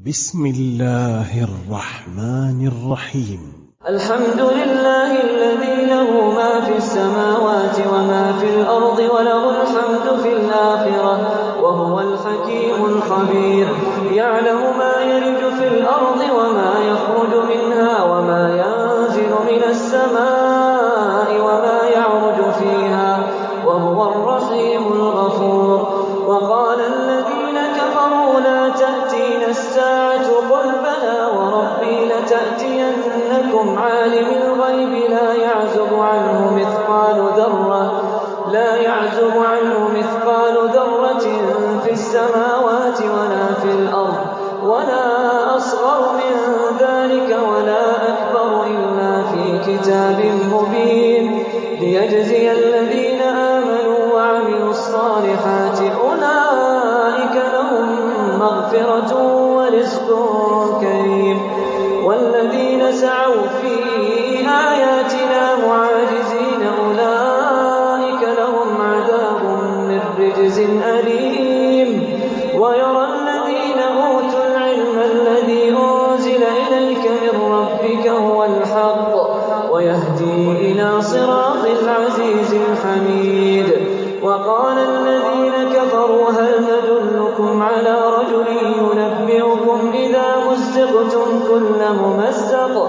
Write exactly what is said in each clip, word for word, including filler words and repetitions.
بسم الله الرحمن الرحيم. الحمد لله الذي له ما في السماوات وما في الأرض وله الحمد في الآخرة وهو الحكيم الخبير. يعلم ما يلج في الأرض وما يخرج منها وما ينزل من السماء وما يعرج فيها وهو الرحيم الغفور. وقال الذين كفروا لا تأتينا الساعة قل بلى وربي لتأتينكم عالم الغيب لا يعزب عنه مثقال ذرة لا يعزب عنه مثقال ذرة في السماوات ولا في الأرض ولا أصغر من ذلك ولا أكبر إلا في كتاب مبين ليجزي الذين آمنوا وعملوا الصالحات أولئك لهم مغفرة ورزق كريم. والذين سعوا في آياتنا معاجزين أولئك لهم عذاب من رجز أليم. ويرى الذين أوتوا العلم الذي أنزل إليك من ربك هو الحق ويهدي إلى صراط العزيز الحميد. وقال الذين كفروا هل ندلكم على رجل ينبئكم إذا مزقتم كل ممزق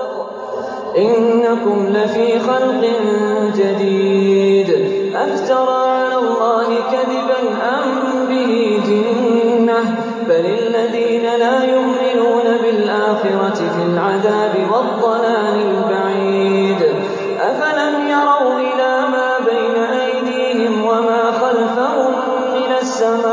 إنكم لفي خلق جديد أفترى على الله كذبا أم به جنة بل الذين لا يؤمنون بالآخرة في العذاب والضلال البعيد. أفلم يروا إلى ما بين أيديهم وما خلفهم من السماء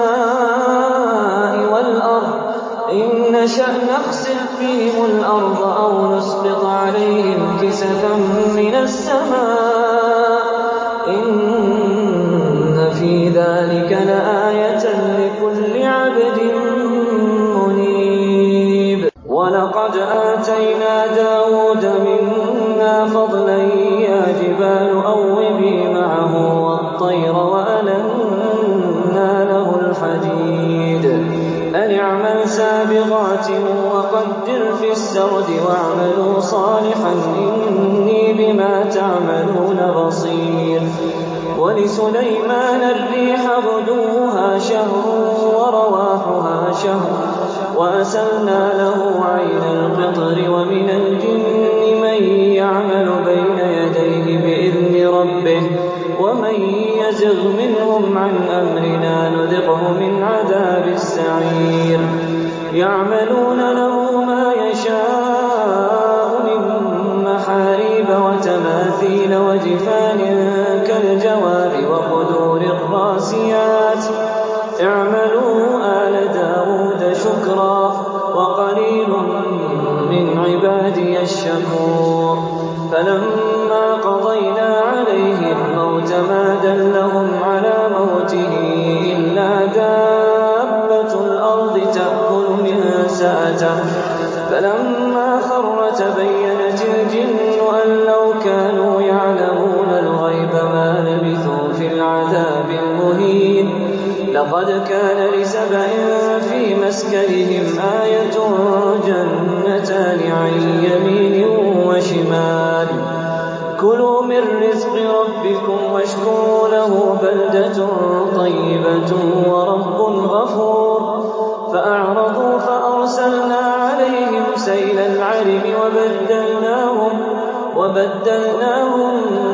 والأرض إن نشأ نخسف بهم الأرض أو نسقط عليهم كسفا من السماء إن في ذلك لآية لكل عبد منيب. ولقد آتينا داود منا فضلا يا جبال أوبي معه والطير وألنا له الحديد أن اعمل سابغات وقدر في السرد واعملوا صالحا إني بما تعملون بصير. ولسليمان الريح غدوها شهر ورواحها شهر وأسلنا له عين القطر ومن الجن من يعمل بين يديه بإذن ربه ومن يزغ منهم عن أمرنا نذقه من عذاب السعير. يعملون له ما يشاء من محاريب وتماثيل وجفان كالجواب وقدور الراسيات اعملوا آل داود شكرا وقليل من عبادي الشكور. فلما قضينا عليه الموت ما دلهم على موته إلا دابة الأرض تأكل من سأته فلما خر تبينت الجن أن لو كانوا يعلمون الغيب ما لبثوا في العذاب المهين. لقد كان لسبأ في مسكنهم آية جنتان عن يمين وشمال كلوا من رزق ربكم واشكروا له بلدة طيبة ورب غفور. فأعرضوا فأرسلنا عليهم سيل العرم وبدلناهم, وبدلناهم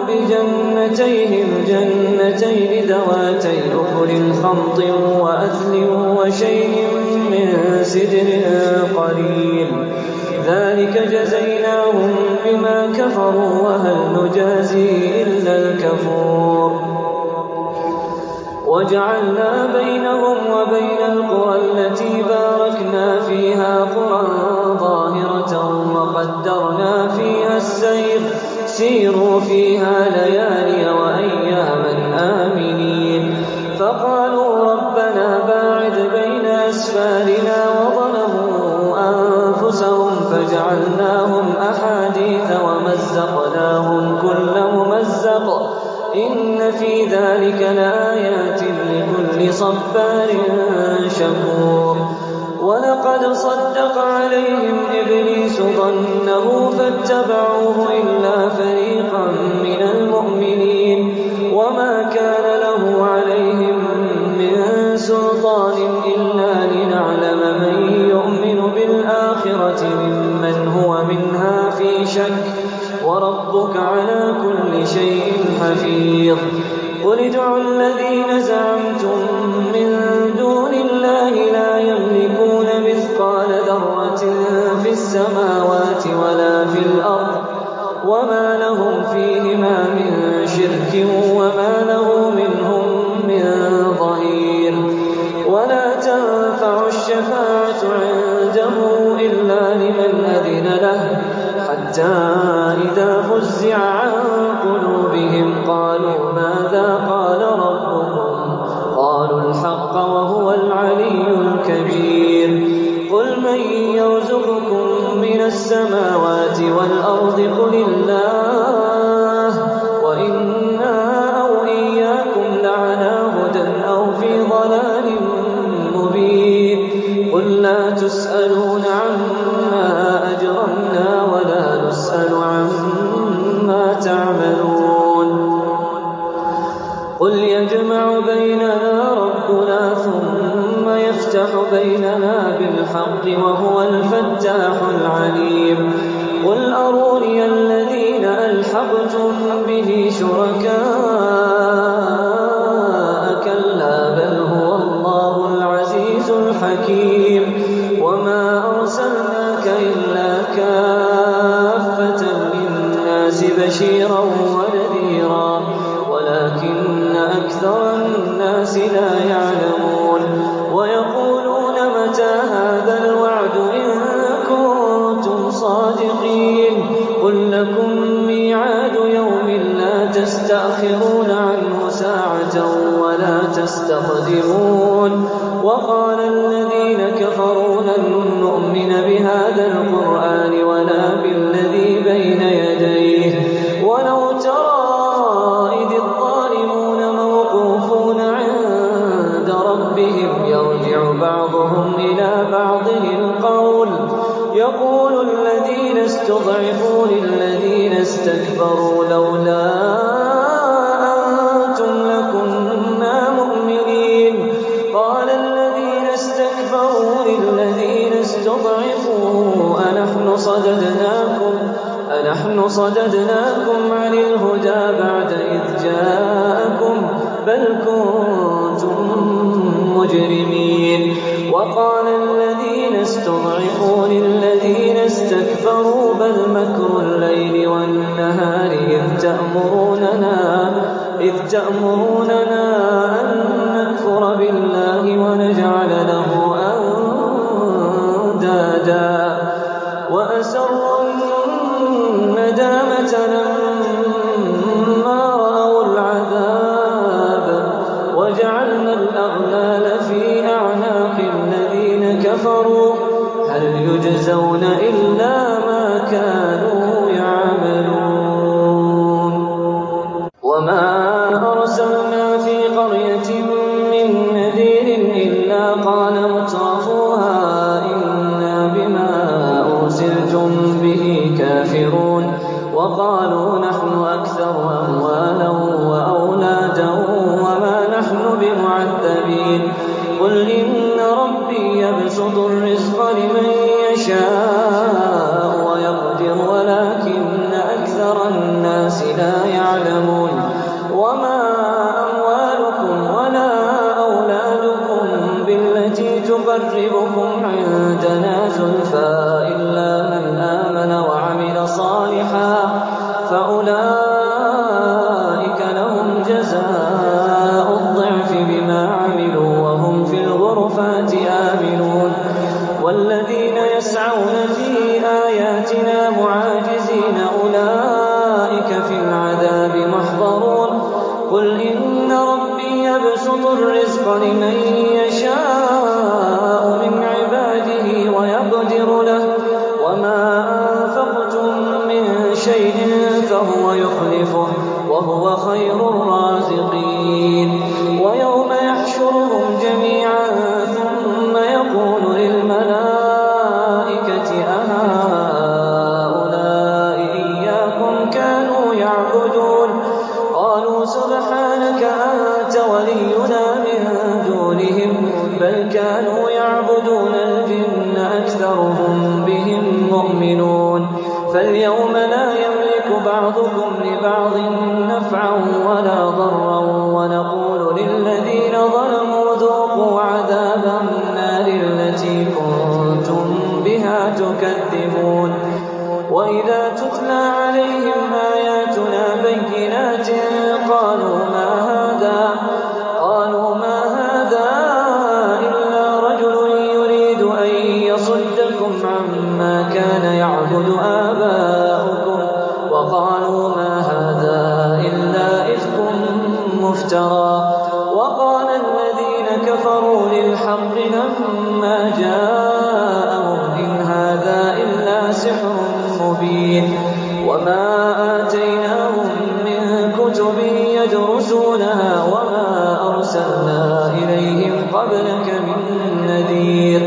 بجنتيهم جنتين ذواتي أكل خمط وأثل وشيء من سدر قليل ذلك جزيناهم بما كفروا وهل نجازي إلا الكفور. وجعلنا بينهم وبين القرى التي باركنا فيها قرى ظاهرة وقدرنا فيها السير سيروا فيها ليالي وأياما آمنين. فقالوا ربنا باعد بين أسفارنا وظلموا أنفسهم فجعلناهم أحاديث ومزقناهم كل ممزق إن في ذلك لآيات لكل صبار شكور. وَلَقَدْ صَدَّقَ عَلَيْهِمْ إِبْلِيسُ ظَنَّهُ فَاتَّبَعُوهُ إِلَّا فَرِيقًا مِّنَ الْمُؤْمِنِينَ وَمَا كَانَ لَهُ عَلَيْهِم مِّن سُلْطَانٍ إِلَّا لِنَعْلَمَ مَن يُؤْمِنُ بِالْآخِرَةِ مِمَّنْ هُوَ مِنْهَا فِي شَكٍّ ۗ وَرَبُّكَ عَلَىٰ كُلِّ شَيْءٍ حَفِيظٌ. قُلِ ادْعُوا الَّذِينَ زَعَمْتُم مِّن دُونِ اللَّهِ لَا يَمْلِكُونَ مِثْقَالَ ذَرَّةٍ فِي السَّمَاوَاتِ وَلَا فِي الْأَرْضِ وَمَا لَهُمْ فِيهِمَا مِن شِرْكٍ وَمَا لَهُ مِنْهُم مِّن ظَهِيرٍ. وَلَا تَنفَعُ الشَّفَاعَةُ عِندَهُ إِلَّا لِمَنْ أَذِنَ لَهُ حَتَّىٰ إِذَا فُزِّعَ عَن قُلُوبِهِمْ قَالُوا مَاذَا قَالَ رَبُّكُمْ ۖ قَالُوا الْحَقَّ وَهُوَ الْعَلِيُّ الْكَبِيرُ. قُلْ مَن يَرْزُقُكُم مِّنَ السَّمَاوَاتِ وَالْأَرْضِ قُلِ اللَّهُ ۖ وَإِنَّا أَوْ إِيَّاكُمْ لَعَلَىٰ هُدًى أَوْ فِي ضَلَالٍ مُّبِينٍ. قُل لَّا تُسْأَلُونَ عَمَّا أَجْرَمْنَا وَلَا نُسْأَلُ عَمَّا تَعْمَلُونَ. قُلْ يَجْمَعُ بَيْنَنَا رَبُّنَا ثُمَّ يَفْتَحُ بَيْنَنَا بِالْحَقِّ وَهُوَ الْفَتَّاحُ الْعَلِيمُ. قُلْ أَرُونِيَ الَّذِينَ أَلْحَقْتُم بِهِ شُرَكَاءَ ۖ كَلَّا بَلْ هُوَ اللَّهُ الْعَزِيزُ الْحَكِيمُ. وَمَا أَرْسَلْنَاكَ إِلَّا كَافَّةً لِّلنَّاسِ بَشِيرًا وَنَذِيرًا وَلَٰكِنَّ أَكْثَرَ النَّاسِ لَا يَعْلَمُونَ. وَيَقُولُونَ مَتَىٰ هَٰذَا الْوَعْدُ إِن كُنتُمْ صَادِقِينَ. قُل لَّكُم مِّيعَادُ يَوْمٍ لَّا تَسْتَأْخِرُونَ عَنْهُ سَاعَةً وَلَا تَسْتَقْدِمُونَ. وَقَالَ الَّذِينَ كَفَرُوا لَن نُّؤْمِنَ بِهَٰذَا الْقُرْآنِ وَلَا بِالَّذِي بَيْنَ يَدَيْهِ ۗ وَلَوْ تَرَىٰ إِذِ الظَّالِمُونَ مَوْقُوفُونَ عِندَ رَبِّهِمْ يَرْجِعُ بَعْضُهُمْ إِلَىٰ بَعْضٍ الْقَوْلَ يَقُولُ الَّذِينَ اسْتُضْعِفُوا لِلَّذِينَ اسْتَكْبَرُوا لَوْلَا أَنتُمْ لَكُنَّا مُؤْمِنِينَ. قَالَ الَّذِينَ اسْتَكْبَرُوا لِلَّذِينَ اسْتُضْعِفُوا أَنَحْنُ صَدَدْنَاكُمْ عَنِ الْهُدَىٰ بَعْدَ إِذْ جَاءَكُم ۖ بَلْ كُنتُم مُّجْرِمِينَ. وَقَالَ الَّذِينَ اسْتُضْعِفُوا لِلَّذِينَ اسْتَكْبَرُوا بَلْ مَكْرُ اللَّيْلِ وَالنَّهَارِ إِذْ تَأْمُرُونَنَا أَن نَّكْفُرَ بِاللَّهِ وَنَجْعَلَ لَهُ أَندَادًا وَأَسَرُّوا النَّدَامَةَ لَمَّا رَأَوُا الْعَذَابَ وَجَعَلْنَا الْأَغْلَالَ فِي أَعْنَاقِ الَّذِينَ كَفَرُوا هَلْ يُجْزَوْنَ إِلَّا مَا كَانُوا يَعْمَلُونَ. وَمَا أَرْسَلْنَا فِي قَرْيَةٍ مِّن نَّذِيرٍ إِلَّا قَالَ مُتْرَفُوهَا إِنَّا بِمَا أُرْسِلْتُم بِهِ كَافِرُونَ. وَقَالُوا نَحْنُ أَكْثَرُ أَمْوَالًا وَأَوْلَادًا وَمَا نَحْنُ بِمُعَذَّبِينَ. قُلْ إِنَّ رَبِّي يَبْسُطُ الرِّزْقَ لِمَن يَشَاءُ وَيَقْدِرُ وَلَٰكِنَّ أَكْثَرَ النَّاسِ لَا يَعْلَمُونَ. وَمَا أَمْوَالُكُمْ وَلَا أَوْلَادُكُم بِالَّتِي تُقَرِّبُكُمْ عِندَنَا زُلْفَىٰ إِلَّا مَنْ آمَنَ وَعَمِلَ صَالِحًا فَأُولَٰئِكَ لَهُمْ جَزَاءُ الضِّعْفِ بِمَا عَمِلُوا وَهُمْ فِي الْغُرُفَاتِ آمِنُونَ. وَالَّذِينَ يَسْعَوْنَ فِي آيَاتِنَا مُعَاجِزِينَ أُولَٰئِكَ فِي الْعَذَابِ مُحْضَرُونَ. قُلْ إِنَّ رَبِّي يَبْسُطُ الرِّزْقَ لِمَن يَشَاءُ مِنْ عِبَادِهِ وَيَقْدِرُ لَهُ ۚ وَمَا أَنفَقْتُم مِّن شَيْءٍ فَهُوَ يُخْلِفُهُ ۖ وَهُوَ خَيْرُ الرَّازِقِينَ. وَيَوْمَ يَحْشُرُهُمْ جَمِيعًا ثُمَّ يَقُولُ لِلْمَلَائِكَةِ فاليوم لا يملك بعضكم لبعض نفعا ولا ضرا ونقول للذين ظلموا ذوقوا عذاب النار التي كنتم بها تكذبون وإذا تتلى عليهم آياتنا بينات قالوا ما هذا قالوا ما هذا إلا رجل يريد أن يصدكم عما كان يعبد آباؤكم وقالوا ما هذا إلا إفك مفترى وقال الذين كفروا للحق لما جاءهم إن هذا إلا سحر مبين وما آتيناهم من كتب يدرسونها وما أرسلنا إليهم قبلك من نذير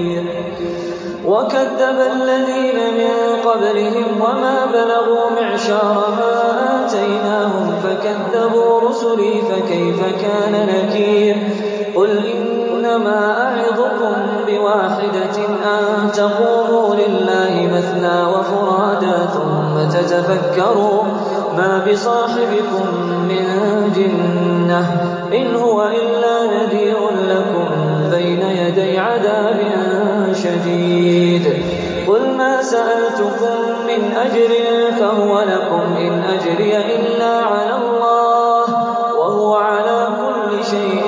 وكذب الذين من قبلهم وما بلغوا معشار ما آتيناهم فكذبوا رسلي فكيف كان نكير قل إنما أعظكم بواحدة أن تقوموا لله مثنى وفرادا ثم تتفكروا ما بصاحبكم من جنة إن هو إلا نذير لكم بين يدي عذاب شديد قل ما سألتكم من أجر فهو لكم إن أجري إلا على الله وهو على كل شيء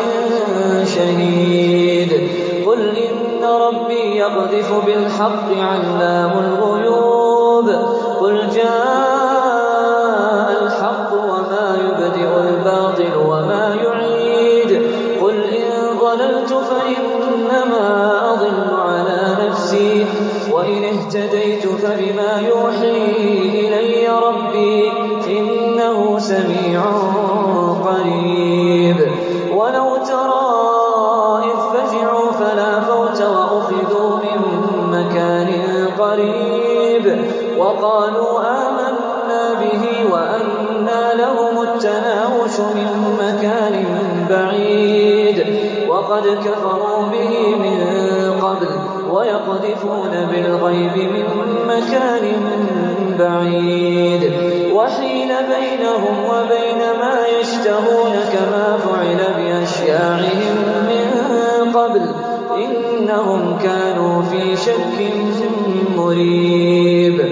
شهيد قل إن ربي يقذف بالحق علام الغيوب قل جاء الحق وما يبدئ الباطل وما يعيد قل إن ضللت فإنما أضل على نفسي وإن اهتديت فبما يوحي إلي ربي إنه سميع قريب ولو ترى إذ فزعوا فلا فوت وأخذوا من مكان قريب وقالوا آمنا به وأنى لهم التناوش من مكان بعيد وقد كفروا به من قبل ويقذفون بالغيب من مكان بعيد وحيل بينهم وبين ما يشتهون كما فعل بأشياعهم من قبل إنهم كانوا في شك مريب